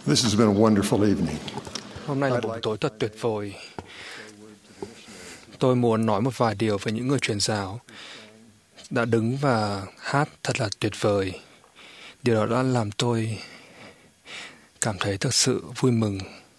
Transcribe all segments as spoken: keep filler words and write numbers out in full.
This has been a wonderful evening. Hôm nay là một buổi tối thật tuyệt vời. Tôi muốn nói một vài điều về những người truyền giáo đã đứng và hát thật là tuyệt vời. Điều đó đã làm tôi cảm thấy thực sự vui mừng.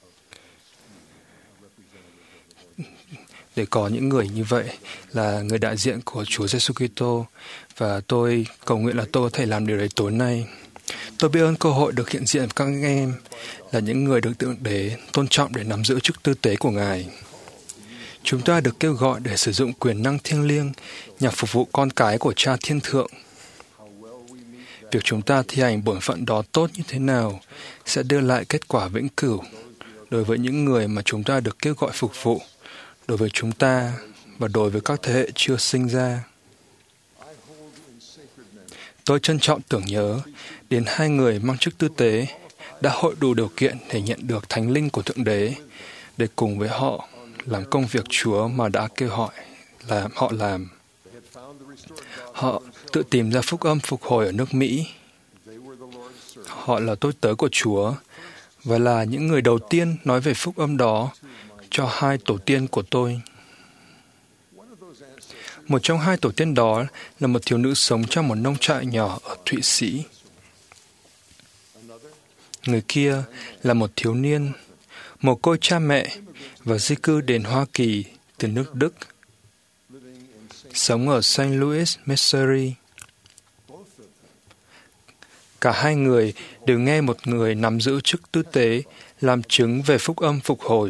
Để có những người như vậy là người đại diện của Chúa Giêsu Kitô, và tôi cầu nguyện là tôi có thể làm điều đấy tối nay. Tôi biết ơn cơ hội được hiện diện với các anh em là những người được Thượng Đế tôn trọng để nắm giữ chức tư tế của Ngài. Chúng ta được kêu gọi để sử dụng quyền năng thiêng liêng nhằm phục vụ con cái của Cha Thiên Thượng. Việc chúng ta thi hành bổn phận đó tốt như thế nào sẽ đưa lại kết quả vĩnh cửu đối với những người mà chúng ta được kêu gọi phục vụ, đối với chúng ta và đối với các thế hệ chưa sinh ra. Tôi trân trọng tưởng nhớ đến hai người mang chức tư tế đã hội đủ điều kiện để nhận được Thánh Linh của Thượng Đế để cùng với họ làm công việc Chúa mà đã kêu gọi làm họ làm. Họ tự tìm ra phúc âm phục hồi ở nước Mỹ. Họ là tôi tớ của Chúa và là những người đầu tiên nói về phúc âm đó cho hai tổ tiên của tôi. Một trong hai tổ tiên đó là một thiếu nữ sống trong một nông trại nhỏ ở Thụy Sĩ. Người kia là một thiếu niên, mồ côi cha mẹ và di cư đến Hoa Kỳ từ nước Đức, sống ở Saint Louis, Missouri. Cả hai người đều nghe một người nắm giữ chức tư tế làm chứng về phúc âm phục hồi.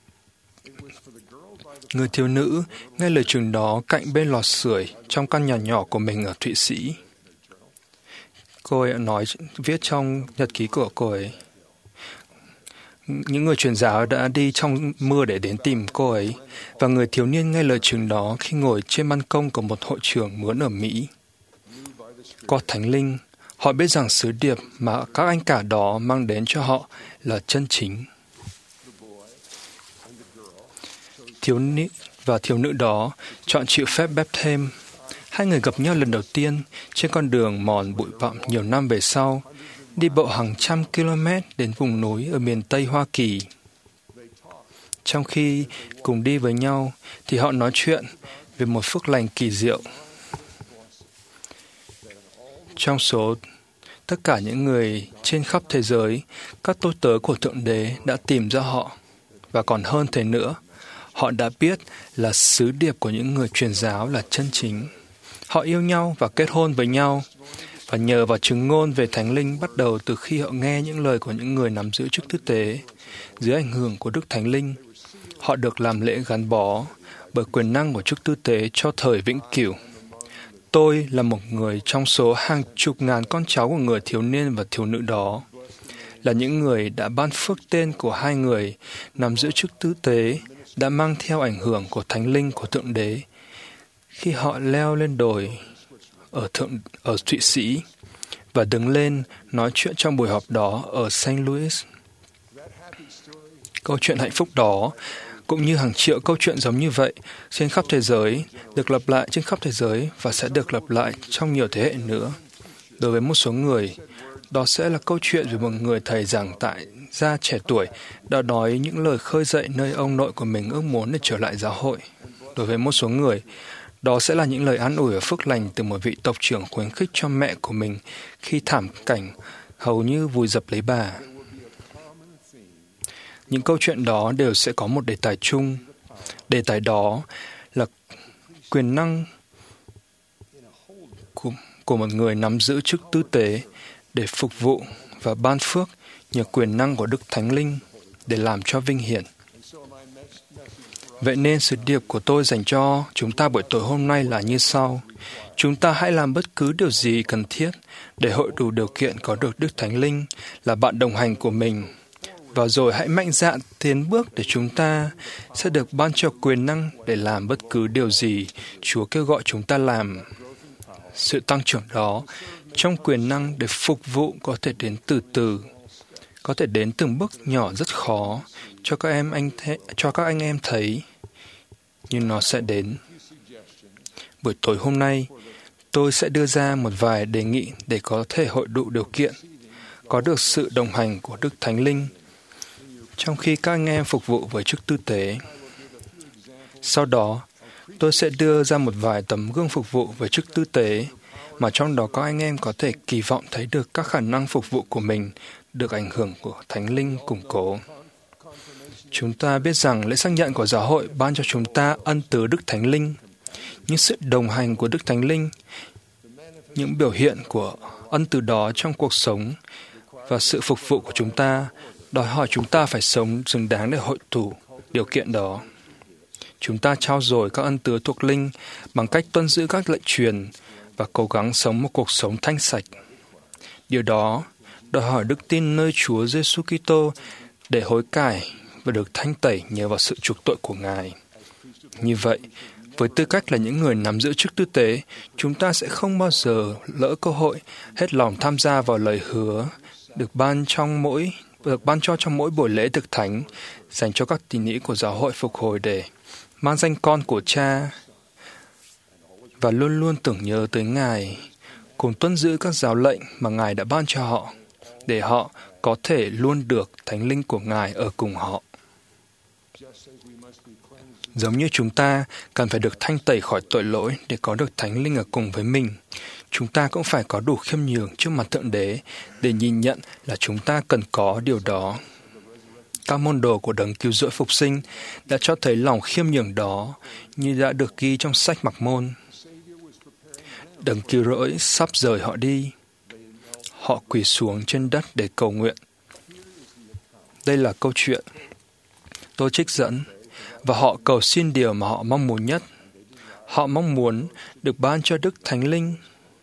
Người thiếu nữ nghe lời chứng đó cạnh bên lò sưởi trong căn nhà nhỏ của mình ở Thụy Sĩ. Cô ấy nói, viết trong nhật ký của cô ấy. Những người truyền giáo đã đi trong mưa để đến tìm cô ấy, và người thiếu niên nghe lời chứng đó khi ngồi trên ban công của một hội trường mướn ở Mỹ. Qua Thánh Linh, họ biết rằng sứ điệp mà các anh cả đó mang đến cho họ là chân chính. Thiếu nữ và thiếu nữ đó chọn chịu phép báp thêm. Hai người gặp nhau lần đầu tiên trên con đường mòn bụi bặm nhiều năm về sau, đi bộ hàng trăm km đến vùng núi ở miền Tây Hoa Kỳ. Trong khi cùng đi với nhau, thì họ nói chuyện về một phước lành kỳ diệu. Trong số tất cả những người trên khắp thế giới, các tôi tớ của Thượng Đế đã tìm ra họ. Và còn hơn thế nữa, họ đã biết là sứ điệp của những người truyền giáo là chân chính. Họ yêu nhau và kết hôn với nhau, và nhờ vào chứng ngôn về Thánh Linh bắt đầu từ khi họ nghe những lời của những người nắm giữ chức tư tế. Dưới ảnh hưởng của Đức Thánh Linh, họ được làm lễ gắn bó bởi quyền năng của chức tư tế cho thời vĩnh cửu. Tôi là một người trong số hàng chục ngàn con cháu của người thiếu niên và thiếu nữ đó, là những người đã ban phước tên của hai người nắm giữ chức tư tế đã mang theo ảnh hưởng của Thánh Linh của Thượng Đế khi họ leo lên đồi ở, thượng, ở Thụy Sĩ và đứng lên nói chuyện trong buổi họp đó ở Saint Louis. Câu chuyện hạnh phúc đó, cũng như hàng triệu câu chuyện giống như vậy trên khắp thế giới, được lặp lại trên khắp thế giới và sẽ được lặp lại trong nhiều thế hệ nữa. Đối với một số người, đó sẽ là câu chuyện về một người thầy giảng tại gia trẻ tuổi đã nói những lời khơi dậy nơi ông nội của mình ước muốn để trở lại giáo hội. Đối với một số người, đó sẽ là những lời an ủi và phước lành từ một vị tộc trưởng khuyến khích cho mẹ của mình khi thảm cảnh hầu như vùi dập lấy bà. Những câu chuyện đó đều sẽ có một đề tài chung. Đề tài đó là quyền năng của, của một người nắm giữ chức tư tế để phục vụ và ban phước nhờ quyền năng của Đức Thánh Linh để làm cho vinh hiển. Vậy nên sứ điệp của tôi dành cho chúng ta buổi tối hôm nay là như sau. Chúng ta hãy làm bất cứ điều gì cần thiết để hội đủ điều kiện có được Đức Thánh Linh là bạn đồng hành của mình. Và rồi hãy mạnh dạn tiến bước để chúng ta sẽ được ban cho quyền năng để làm bất cứ điều gì Chúa kêu gọi chúng ta làm. Sự tăng trưởng đó trong quyền năng để phục vụ có thể đến từ từ, có thể đến từng bước nhỏ rất khó cho các em anh th- cho các anh em thấy, nhưng nó sẽ đến. Buổi tối hôm nay, tôi sẽ đưa ra một vài đề nghị để có thể hội đủ điều kiện, có được sự đồng hành của Đức Thánh Linh trong khi các anh em phục vụ với chức tư tế. Sau đó, tôi sẽ đưa ra một vài tấm gương phục vụ với chức tư tế mà trong đó các anh em có thể kỳ vọng thấy được các khả năng phục vụ của mình được ảnh hưởng của Thánh Linh củng cố. Chúng ta biết rằng lễ xác nhận của giáo hội ban cho chúng ta ân tứ Đức Thánh Linh, nhưng sự đồng hành của Đức Thánh Linh, những biểu hiện của ân tứ đó trong cuộc sống và sự phục vụ của chúng ta đòi hỏi chúng ta phải sống xứng đáng để hội đủ điều kiện đó. Chúng ta trao dồi các ân tứ thuộc linh bằng cách tuân giữ các lệnh truyền và cố gắng sống một cuộc sống thanh sạch. Điều đó đòi hỏi đức tin nơi Chúa Giêsu Kitô để hối cải và được thanh tẩy nhờ vào sự chuộc tội của Ngài. Như vậy, với tư cách là những người nắm giữ chức tư tế, chúng ta sẽ không bao giờ lỡ cơ hội hết lòng tham gia vào lời hứa được ban trong mỗi được ban cho trong mỗi buổi lễ thực thánh dành cho các tín hữu của giáo hội phục hồi để mang danh con của Cha và luôn luôn tưởng nhớ tới Ngài, cùng tuân giữ các giáo lệnh mà Ngài đã ban cho họ, để họ có thể luôn được Thánh Linh của Ngài ở cùng họ. Giống như chúng ta cần phải được thanh tẩy khỏi tội lỗi để có được Thánh Linh ở cùng với mình, chúng ta cũng phải có đủ khiêm nhường trước mặt Thượng Đế để nhìn nhận là chúng ta cần có điều đó. Các môn đồ của Đấng Cứu Rỗi Phục Sinh đã cho thấy lòng khiêm nhường đó như đã được ghi trong sách Mặc Môn. Đấng Cứu Rỗi sắp rời họ đi. Họ quỳ xuống trên đất để cầu nguyện. Đây là câu chuyện tôi trích dẫn, và họ cầu xin điều mà họ mong muốn nhất. Họ mong muốn được ban cho Đức Thánh Linh.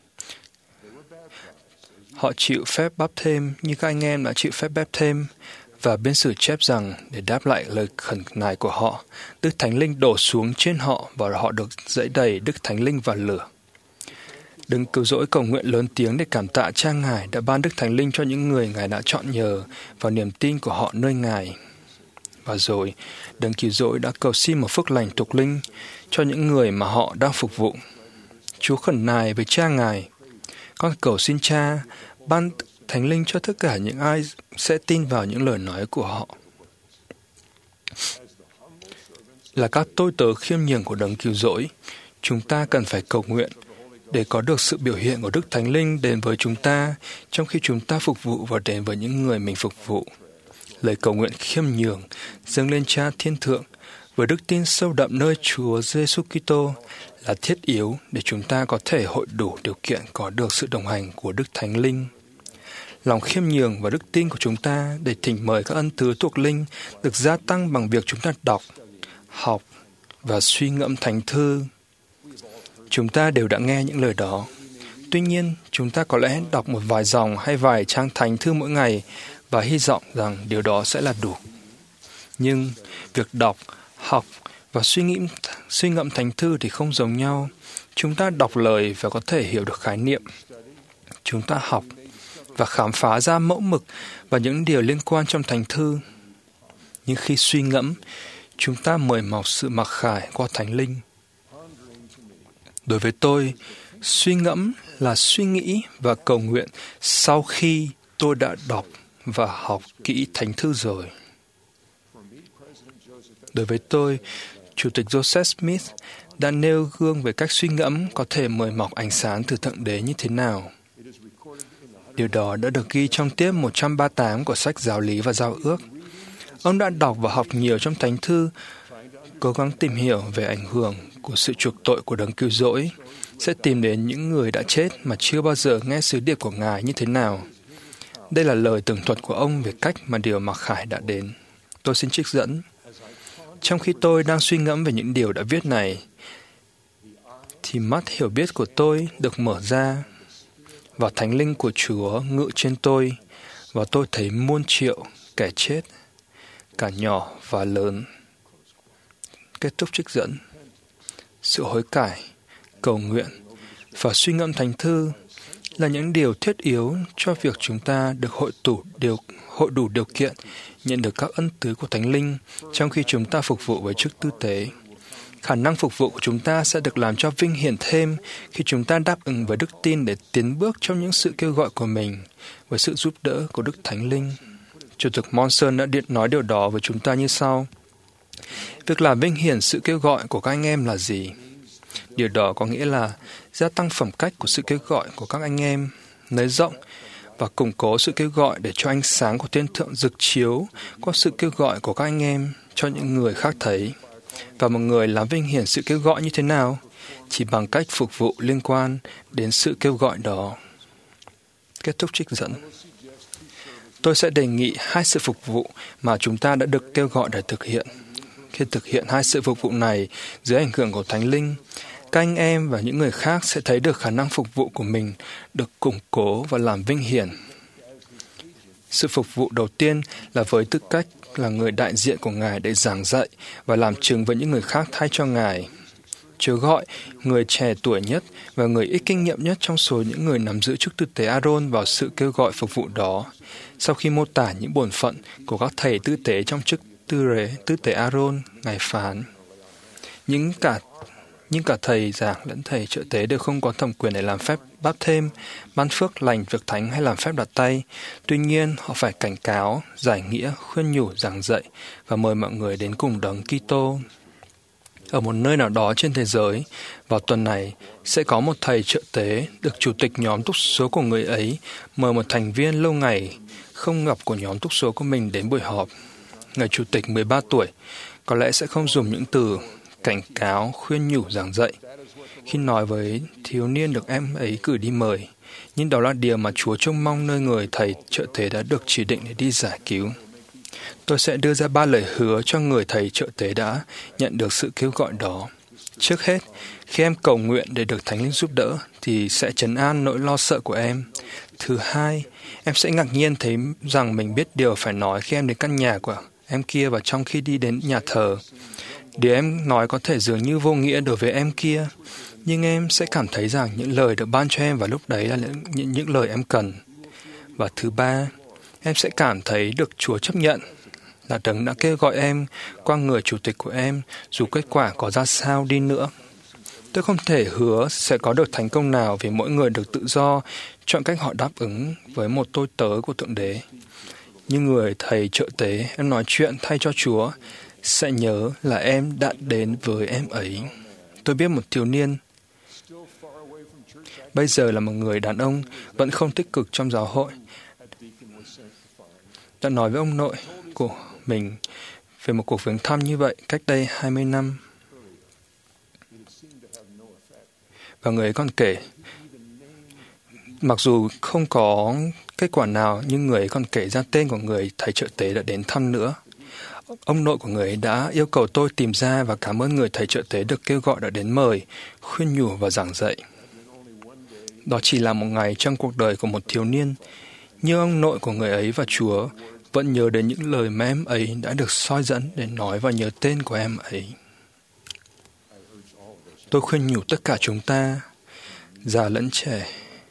Họ chịu phép báp thêm như các anh em đã chịu phép báp thêm, và biên sử chép rằng để đáp lại lời khẩn nài của họ, Đức Thánh Linh đổ xuống trên họ và họ được dẫy đầy Đức Thánh Linh và lửa. Đừng Cứu Rỗi cầu nguyện lớn tiếng để cảm tạ Cha Ngài đã ban Đức Thánh Linh cho những người Ngài đã chọn nhờ vào niềm tin của họ nơi Ngài. Và rồi, Đấng Cứu Rỗi đã cầu xin một phước lành thuộc linh cho những người mà họ đang phục vụ. Chúa khẩn nài với Cha Ngài: con cầu xin Cha ban Thánh Linh cho tất cả những ai sẽ tin vào những lời nói của họ. Là các tôi tớ khiêm nhường của Đấng Cứu Rỗi, chúng ta cần phải cầu nguyện để có được sự biểu hiện của Đức Thánh Linh đến với chúng ta trong khi chúng ta phục vụ và đến với những người mình phục vụ. Lời cầu nguyện khiêm nhường dâng lên Cha Thiên Thượng với đức tin sâu đậm nơi Chúa Giêsu Kitô là thiết yếu để chúng ta có thể hội đủ điều kiện có được sự đồng hành của Đức Thánh Linh. Lòng khiêm nhường và đức tin của chúng ta để thỉnh mời các ân tứ thuộc linh được gia tăng bằng việc chúng ta đọc, học và suy ngẫm Thánh Thư. Chúng ta đều đã nghe những lời đó. Tuy nhiên, chúng ta có lẽ đọc một vài dòng hay vài trang Thánh Thư mỗi ngày và hy vọng rằng điều đó sẽ là đủ. Nhưng việc đọc, học và suy nghĩ, suy ngẫm Thánh Thư thì không giống nhau. Chúng ta đọc lời và có thể hiểu được khái niệm. Chúng ta học và khám phá ra mẫu mực và những điều liên quan trong Thánh Thư. Nhưng khi suy ngẫm, chúng ta mời mọc sự mặc khải qua Thánh Linh. Đối với tôi, suy ngẫm là suy nghĩ và cầu nguyện sau khi tôi đã đọc và học kỹ Thánh Thư rồi. Đối với tôi, Chủ tịch Joseph Smith đã nêu gương về cách suy ngẫm có thể mời mọc ánh sáng từ Thượng Đế như thế nào. Điều đó đã được ghi trong tiết một trăm ba mươi tám của sách Giáo lý và Giao ước. Ông đã đọc và học nhiều trong Thánh Thư, cố gắng tìm hiểu về ảnh hưởng của sự chuộc tội của Đấng Cứu Rỗi, sẽ tìm đến những người đã chết mà chưa bao giờ nghe sứ điệp của Ngài như thế nào. Đây là lời tường thuật của ông về cách mà điều mặc khải đã đến. Tôi xin trích dẫn. Trong khi tôi đang suy ngẫm về những điều đã viết này, thì mắt hiểu biết của tôi được mở ra, và Thánh Linh của Chúa ngự trên tôi, và tôi thấy muôn triệu kẻ chết, cả nhỏ và lớn. Kết thúc trích dẫn. Sự hối cải, cầu nguyện và suy ngẫm Thánh Thư là những điều thiết yếu cho việc chúng ta được hội đủ điều hội đủ điều kiện nhận được các ân tứ của Thánh Linh trong khi chúng ta phục vụ với chức tư tế. Khả năng phục vụ của chúng ta sẽ được làm cho vinh hiển thêm khi chúng ta đáp ứng với đức tin để tiến bước trong những sự kêu gọi của mình, với sự giúp đỡ của Đức Thánh Linh. Chủ tịch Monson đã điện nói điều đó với chúng ta như sau. Việc làm vinh hiển sự kêu gọi của các anh em là gì? Điều đó có nghĩa là gia tăng phẩm cách của sự kêu gọi của các anh em, nới rộng và củng cố sự kêu gọi để cho ánh sáng của Thiên Thượng rực chiếu qua sự kêu gọi của các anh em cho những người khác thấy. Và một người làm vinh hiển sự kêu gọi như thế nào? Chỉ bằng cách phục vụ liên quan đến sự kêu gọi đó. Kết thúc trích dẫn. Tôi sẽ đề nghị hai sự phục vụ mà chúng ta đã được kêu gọi để thực hiện. Khi thực hiện hai sự phục vụ này dưới ảnh hưởng của Thánh Linh, các anh em và những người khác sẽ thấy được khả năng phục vụ của mình được củng cố và làm vinh hiển. Sự phục vụ đầu tiên là với tư cách là người đại diện của Ngài để giảng dạy và làm chứng với những người khác thay cho Ngài. Chúa gọi người trẻ tuổi nhất và người ít kinh nghiệm nhất trong số những người nắm giữ chức tư tế Aaron vào sự kêu gọi phục vụ đó. Sau khi mô tả những bổn phận của các thầy tư tế trong chức tư rế, tư tế Aaron, Ngài phán: những cả nhưng cả thầy giảng lẫn thầy trợ tế đều không có thẩm quyền để làm phép báp thêm, ban phước lành việc thánh hay làm phép đặt tay. Tuy nhiên, họ phải cảnh cáo, giải nghĩa, khuyên nhủ, giảng dạy và mời mọi người đến cùng Đấng Kitô. Ở một nơi nào đó trên thế giới, vào tuần này, sẽ có một thầy trợ tế được chủ tịch nhóm túc số của người ấy mời một thành viên lâu ngày không gặp của nhóm túc số của mình đến buổi họp. Người chủ tịch mười ba tuổi có lẽ sẽ không dùng những từ cảnh cáo, khuyên nhủ, giảng dạy khi nói với thiếu niên được em ấy cử đi mời, nhưng đó là điều mà Chúa trông mong nơi người thầy trợ tế đã được chỉ định để đi giải cứu. Tôi sẽ đưa ra ba lời hứa cho người thầy trợ tế đã nhận được sự kêu gọi đó. Trước hết, khi em cầu nguyện để được Thánh Linh giúp đỡ, thì sẽ trấn an nỗi lo sợ của em. Thứ hai, em sẽ ngạc nhiên thấy rằng mình biết điều phải nói khi em đến căn nhà của em kia và trong khi đi đến nhà thờ. Điều em nói có thể dường như vô nghĩa đối với em kia, nhưng em sẽ cảm thấy rằng những lời được ban cho em vào lúc đấy là những, những lời em cần. Và thứ ba, em sẽ cảm thấy được Chúa chấp nhận là Đấng đã kêu gọi em qua người chủ tịch của em, dù kết quả có ra sao đi nữa. Tôi không thể hứa sẽ có được thành công nào vì mỗi người được tự do chọn cách họ đáp ứng với một tôi tớ của Thượng Đế. Như người thầy trợ tế, em nói chuyện thay cho Chúa, sẽ nhớ là em đã đến với em ấy. Tôi biết một thiếu niên bây giờ là một người đàn ông vẫn không tích cực trong giáo hội đã nói với ông nội của mình về một cuộc viếng thăm như vậy cách đây hai mươi năm. Và người ấy còn kể, mặc dù không có kết quả nào, nhưng người ấy còn kể ra tên của người thầy trợ tế đã đến thăm nữa. Ông nội của người ấy đã yêu cầu tôi tìm ra và cảm ơn người thầy trợ tế được kêu gọi đã đến mời, khuyên nhủ và giảng dạy. Đó chỉ là một ngày trong cuộc đời của một thiếu niên, nhưng ông nội của người ấy và Chúa vẫn nhớ đến những lời mà em ấy đã được soi dẫn để nói và nhớ tên của em ấy. Tôi khuyên nhủ tất cả chúng ta, già lẫn trẻ,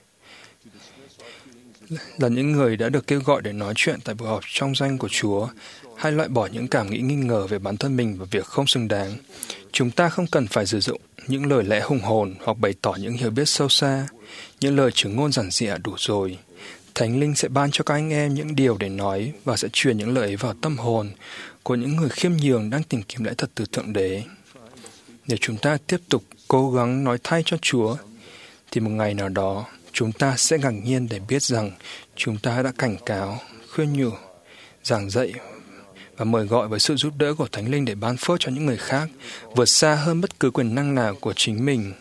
là những người đã được kêu gọi để nói chuyện tại buổi họp trong danh của Chúa, hay loại bỏ những cảm nghĩ nghi ngờ về bản thân mình và việc không xứng đáng. Chúng ta không cần phải sử dụng những lời lẽ hùng hồn hoặc bày tỏ những hiểu biết sâu xa, những lời chứng ngôn giản dị đủ rồi. Thánh Linh sẽ ban cho các anh em những điều để nói và sẽ truyền những lời ấy vào tâm hồn của những người khiêm nhường đang tìm kiếm lẽ thật từ Thượng Đế. Nếu chúng ta tiếp tục cố gắng nói thay cho Chúa, thì một ngày nào đó chúng ta sẽ ngạc nhiên để biết rằng chúng ta đã cảnh cáo, khuyên nhủ, giảng dạy và mời gọi với sự giúp đỡ của Thánh Linh để ban phước cho những người khác, vượt xa hơn bất cứ quyền năng nào của chính mình.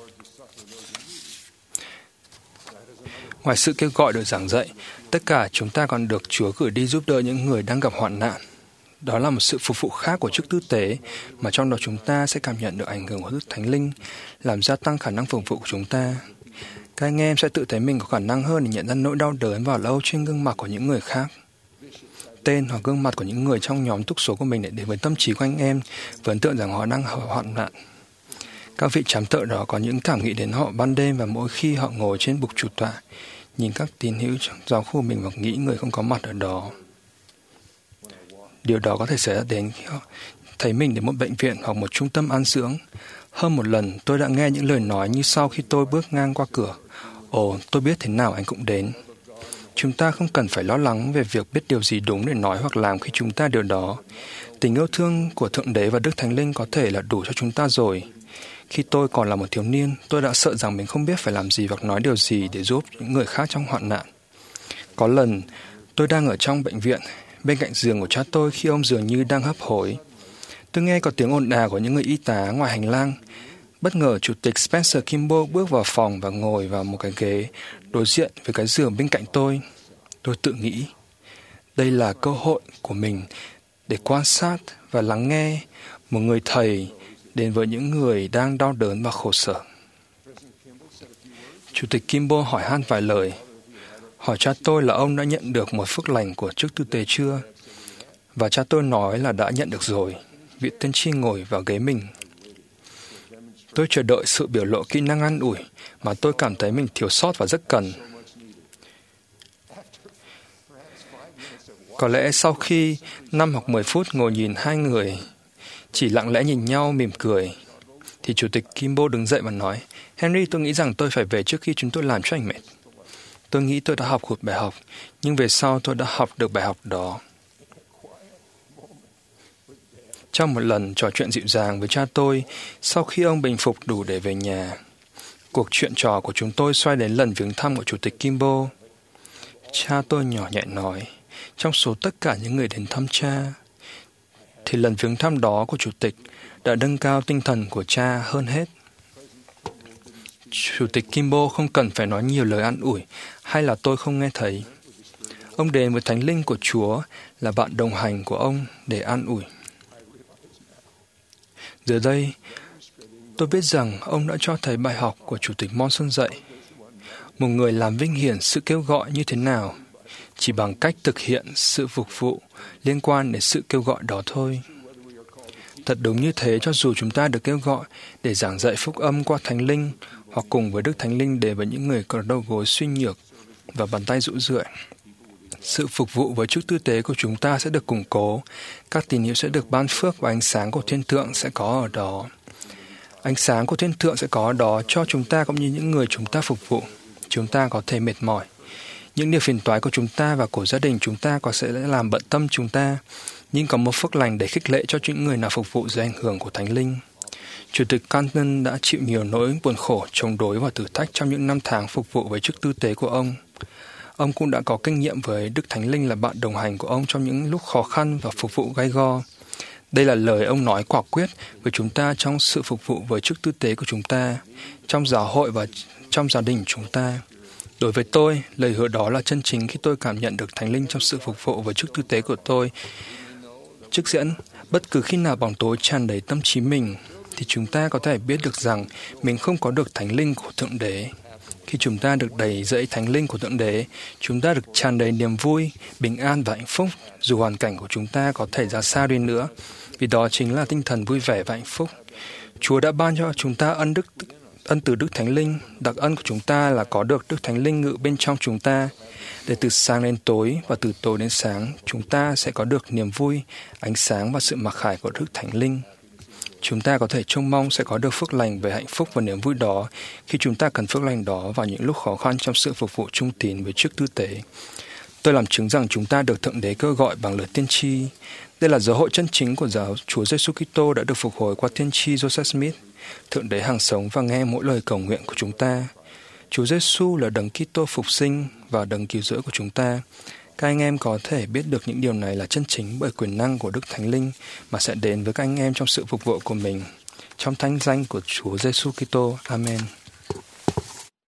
Ngoài sự kêu gọi được giảng dạy, tất cả chúng ta còn được Chúa gửi đi giúp đỡ những người đang gặp hoạn nạn. Đó là một sự phục vụ khác của chức tư tế, mà trong đó chúng ta sẽ cảm nhận được ảnh hưởng của Đức Thánh Linh, làm gia tăng khả năng phục vụ của chúng ta. Các anh em sẽ tự thấy mình có khả năng hơn để nhận ra nỗi đau đớn và lo âu trên gương mặt của những người khác. Tên hoặc gương mặt của những người trong nhóm túc số của mình để đến với tâm trí của anh em với ấn tượng rằng họ đang hoạn nạn. Các vị trám thợ đó có những cảm nghĩ đến họ ban đêm và mỗi khi họ ngồi trên bục chủ tọa, nhìn các tín hữu trong giáo khu mình và nghĩ người không có mặt ở đó. Điều đó có thể xảy ra đến khi họ thấy mình đến một bệnh viện hoặc một trung tâm an dưỡng. Hơn một lần, tôi đã nghe những lời nói như sau khi tôi bước ngang qua cửa. Ồ, tôi biết thế nào anh cũng đến. Chúng ta không cần phải lo lắng về việc biết điều gì đúng để nói hoặc làm khi chúng ta điều đó. Tình yêu thương của Thượng Đế và Đức Thánh Linh có thể là đủ cho chúng ta rồi. Khi tôi còn là một thiếu niên, tôi đã sợ rằng mình không biết phải làm gì hoặc nói điều gì để giúp những người khác trong hoạn nạn. Có lần, tôi đang ở trong bệnh viện, bên cạnh giường của cha tôi khi ông dường như đang hấp hối. Tôi nghe có tiếng ồn ào của những người y tá ngoài hành lang. Bất ngờ, Chủ tịch Spencer Kimball bước vào phòng và ngồi vào một cái ghế đối diện với cái giường bên cạnh tôi. Tôi tự nghĩ, đây là cơ hội của mình để quan sát và lắng nghe một người thầy đến với những người đang đau đớn và khổ sở. Chủ tịch Kimball hỏi han vài lời, hỏi cha tôi là ông đã nhận được một phước lành của chức tư tế chưa, và cha tôi nói là đã nhận được rồi. Vị tiên tri ngồi vào ghế mình. Tôi chờ đợi sự biểu lộ kỹ năng an ủi mà tôi cảm thấy mình thiếu sót và rất cần. Có lẽ sau khi năm hoặc mười phút ngồi nhìn hai người, chỉ lặng lẽ nhìn nhau mỉm cười, thì Chủ tịch Kimball đứng dậy và nói, Henry, tôi nghĩ rằng tôi phải về trước khi chúng tôi làm cho anh mệt. Tôi nghĩ tôi đã học một bài học, nhưng về sau tôi đã học được bài học đó. Trong một lần trò chuyện dịu dàng với cha tôi, sau khi ông bình phục đủ để về nhà, cuộc chuyện trò của chúng tôi xoay đến lần viếng thăm của Chủ tịch Kimball. Cha tôi nhỏ nhẹ nói, trong số tất cả những người đến thăm cha, thì lần viếng thăm đó của Chủ tịch đã nâng cao tinh thần của cha hơn hết. Chủ tịch Kimball không cần phải nói nhiều lời an ủi hay là tôi không nghe thấy. Ông đến với Thánh Linh của Chúa là bạn đồng hành của ông để an ủi. Giờ đây, tôi biết rằng ông đã cho thấy bài học của Chủ tịch Monson dạy. Một người làm vinh hiển sự kêu gọi như thế nào, chỉ bằng cách thực hiện sự phục vụ liên quan đến sự kêu gọi đó thôi. Thật đúng như thế, cho dù chúng ta được kêu gọi để giảng dạy phúc âm qua Thánh Linh hoặc cùng với Đức Thánh Linh đến với những người có đầu gối suy nhược và bàn tay rũ rượi. Sự phục vụ với chức tư tế của chúng ta sẽ được củng cố, các tín hữu sẽ được ban phước và ánh sáng của Thiên Thượng sẽ có ở đó. Ánh sáng của Thiên Thượng sẽ có ở đó cho chúng ta cũng như những người chúng ta phục vụ. Chúng ta có thể mệt mỏi. Những điều phiền toái của chúng ta và của gia đình chúng ta có sẽ làm bận tâm chúng ta, nhưng có một phước lành để khích lệ cho những người nào phục vụ dưới ảnh hưởng của Thánh Linh. Chủ tịch Canton đã chịu nhiều nỗi buồn khổ, chống đối và thử thách trong những năm tháng phục vụ với chức tư tế của ông. Ông cũng đã có kinh nghiệm với Đức Thánh Linh là bạn đồng hành của ông trong những lúc khó khăn và phục vụ gay go. Đây là lời ông nói quả quyết với chúng ta trong sự phục vụ với chức tư tế của chúng ta, trong giáo hội và trong gia đình chúng ta. Đối với tôi, lời hứa đó là chân chính khi tôi cảm nhận được Thánh Linh trong sự phục vụ với chức tư tế của tôi. Trích dẫn, bất cứ khi nào bóng tối tràn đầy tâm trí mình, thì chúng ta có thể biết được rằng mình không có được Thánh Linh của Thượng Đế. Khi chúng ta được đầy dẫy Thánh Linh của Thượng Đế, chúng ta được tràn đầy niềm vui, bình an và hạnh phúc, dù hoàn cảnh của chúng ta có thể ra sao đi nữa, vì đó chính là tinh thần vui vẻ và hạnh phúc. Chúa đã ban cho chúng ta ân đức ân từ Đức Thánh Linh. Đặc ân của chúng ta là có được Đức Thánh Linh ngự bên trong chúng ta, để từ sáng đến tối và từ tối đến sáng, chúng ta sẽ có được niềm vui, ánh sáng và sự mặc khải của Đức Thánh Linh. Chúng ta có thể trông mong sẽ có được phước lành về hạnh phúc và niềm vui đó khi chúng ta cần phước lành đó vào những lúc khó khăn trong sự phục vụ trung tín với chức tư tế. Tôi làm chứng rằng chúng ta được Thượng Đế kêu gọi bằng lời tiên tri. Đây là dấu hội chân chính của giáo Chúa Giêsu Kitô đã được phục hồi qua tiên tri Joseph Smith. Thượng Đế hàng sống và nghe mỗi lời cầu nguyện của chúng ta. Chúa Giêsu là đấng Kitô phục sinh và đấng cứu rỗi của chúng ta. Các anh em có thể biết được những điều này là chân chính bởi quyền năng của Đức Thánh Linh mà sẽ đến với các anh em trong sự phục vụ của mình. Trong thánh danh của Chúa Giêsu Kitô. Amen.